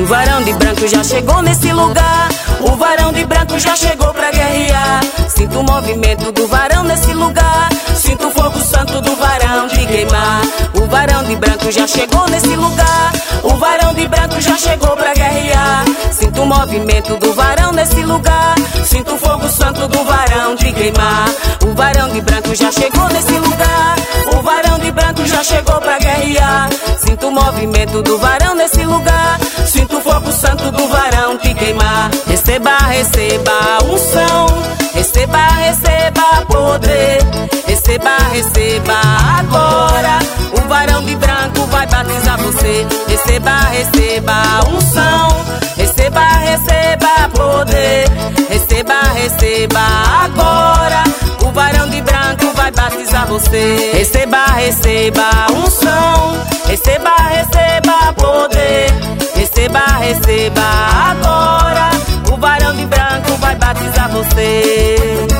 O varão de branco já chegou nesse lugar. O varão de branco já chegou pra guerrear. Sinto o movimento do varão nesse lugar. Sinto o fogo santo do varão te queimar. O varão de branco já chegou nesse lugar. O varão de branco já chegou pra guerrear. Sinto o movimento do varão nesse lugar. Sinto o fogo santo do varão te queimar. O varão de branco já chegou nesse lugar. O varão de branco já chegou pra guerrear. Sinto o movimento do varão nesse lugar. Sinto o fogo santo do varão te queimar. Receba, receba a unção. Receba, receba poder. Receba, receba agora. O varão de branco vai batizar você. Receba, receba a unção. Receba, receba poder. Receba, receba agora. O varão de branco vai batizar você. Receba, receba a unção. Receba, receba poder. Receba, receba agora. O varão de branco vai batizar você.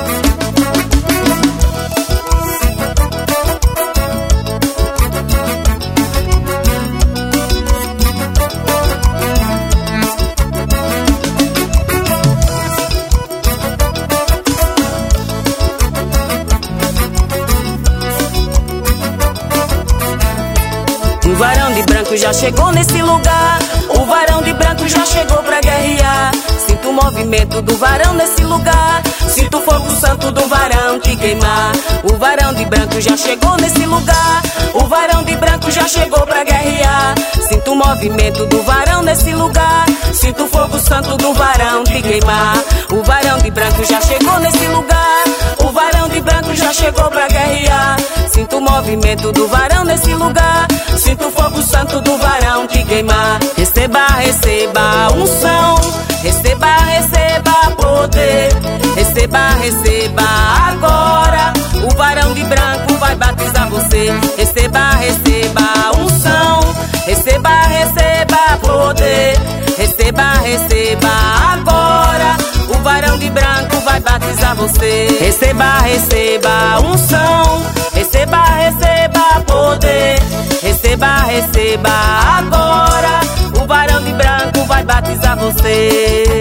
O varão de branco já chegou nesse lugar. O varão de branco já chegou pra guerrear. Sinto o movimento do varão nesse lugar. Sinto o fogo santo do varão te queimar. O varão de branco já chegou nesse lugar. O varão de branco já chegou pra guerrear. Sinto o movimento do varão nesse lugar. Sinto o fogo santo do varão te queimar. O varão de branco já chegou nesse lugar. O varão de branco já chegou pra guerrear. Sinto o movimento do varão nesse lugar. Sinto o fogo santo do varão te queimar. Receba, receba a unção. Receba, receba poder. Receba, receba agora. O varão de branco vai batizar você. Receba, receba a unção. Receba, receba poder. Receba, receba agora. O varão de branco vai batizar você. Receba, receba a unção. Receba, receba poder. Receba, receba agora. O varão de branco vai batizar você.